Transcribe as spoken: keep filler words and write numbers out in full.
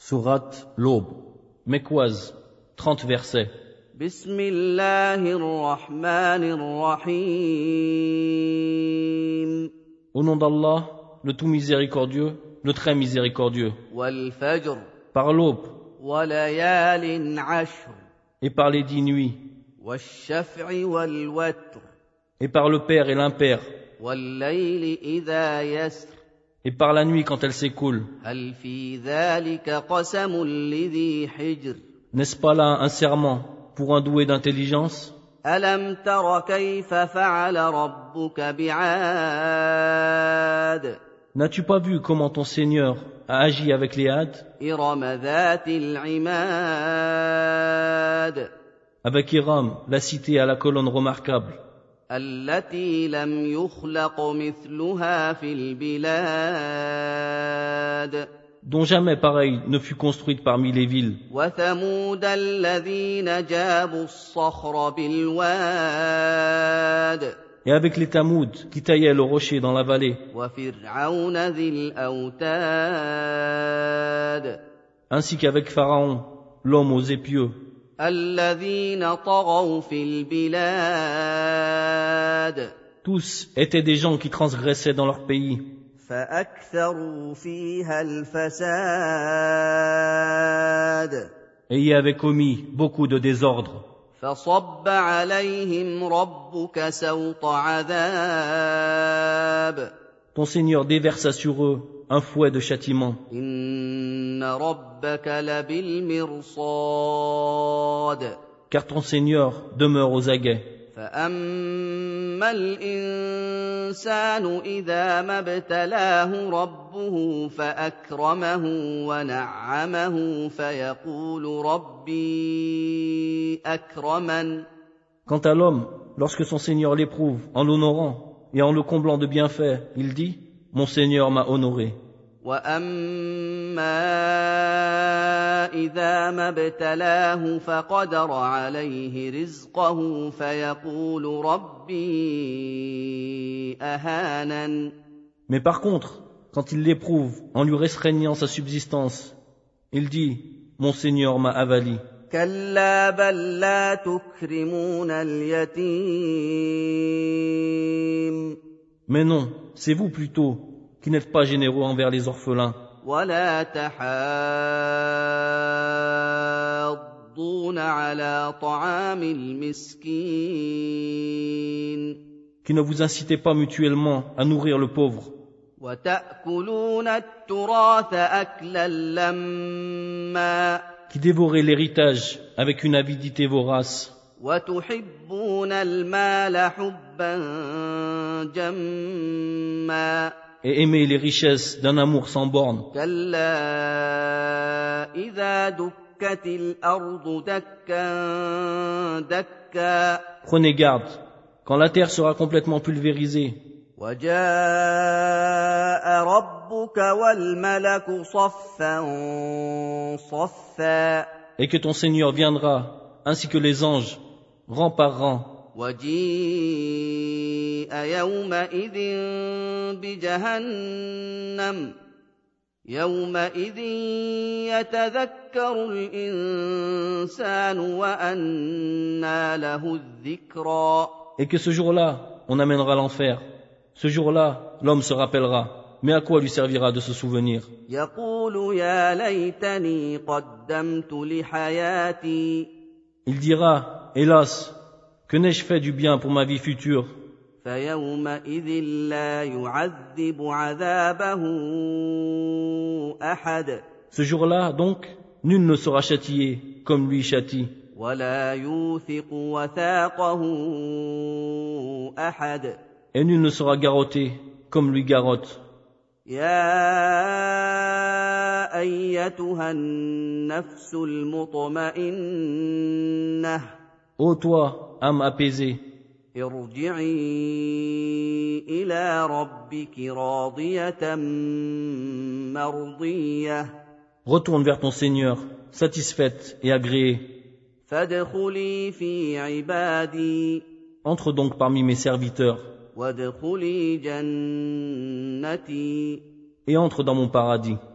Sourate l'Aube, Mécoise, trente versets. بسم الله الرحمن الرحيم Au nom d'Allah, le tout miséricordieux, le très miséricordieux. والفجر Par l'aube وليال عشر et par les dix nuits, والشفع والوتر et par le père et l'impair, والليل إذا يسر et par la nuit quand elle s'écoule. هل في ذلك قسم لذي حجر N'est-ce pas là un serment pour un doué d'intelligence? ألم تر كيف فعل ربك بعاد N'as-tu pas vu comment ton Seigneur a agi avec les Hades, إرم ذات العماد avec Hiram, la cité à la colonne remarquable, التي لم يخلق مثلها في البلاد dont jamais pareille ne fut construite parmi les villes, وثمود الذين جابوا الصخر بالواد et avec les Tamouds qui taillaient le rocher dans la vallée, وفرعون ذي الأوتاد ainsi qu'avec Pharaon, l'homme aux épieux, الذين طغوا في البلاد tous étaient des gens qui transgressaient dans leur pays, فأكثروا فيها الفساد et y avaient commis beaucoup de désordre. فصب عليهم ربك سوط عذاب Ton Seigneur déversa sur eux un fouet de châtiment, إن ربك لبالمرصاد car ton Seigneur demeure aux aguets. فأما الإنسان إذا ما ابتلاه ربه فأكرمه ونعمه فيقول ربي أكرمن Quant à l'homme, lorsque son Seigneur l'éprouve en l'honorant et en le comblant de bienfaits, il dit « Mon Seigneur m'a honoré ». وأما إذا ما ابتلاه فقدر عليه رزقه فيقول ربي أهانن Mais par contre, quand il l'éprouve en lui restreignant sa subsistance, il dit « Mon Seigneur m'a avali ». كلا بل لا تكرمون اليتيم Mais non, c'est vous plutôt qui n'êtes pas généreux envers les orphelins, ولا تحاضون على طعام المسكين qui ne vous incitez pas mutuellement à nourrir le pauvre, وتأكلون التراث أكلا لما qui dévorez l'héritage avec une avidité vorace, وتحبون المال حبا جما et aimez les richesses d'un amour sans borne. كلا إذا دكت الأرض دكا دكا Prenez garde, quand la terre sera complètement pulvérisée, وجاء ربك والملك صفا صفا et que ton Seigneur viendra, ainsi que les anges, rang par rang, وجيء يومئذ بجهنم يومئذ يتذكر الإنسان وأنى له الذكرى et que ce jour-là, on amènera l'enfer. Ce jour-là, l'homme se rappellera, mais à quoi lui servira de se souvenir? يقول يا ليتني قدمت لحياتي Il dira, hélas, que n'ai-je fait du bien pour ma vie future? فيومئذ لا يعذب عذابه أحد Ce jour-là, donc, nul ne sera châtié comme lui châtie, ولا يوثق وثاقه أحد et nul ne sera garrotté comme lui garrotte. يا أيتها النفس المطمئنة Ô toi, âme apaisée, ارجعي إلى ربك راضية مرضية retourne vers ton Seigneur, satisfaite et agréée. فادخلي في عبادي Entre donc parmi mes serviteurs, وادخلي جنتي et entre dans mon paradis.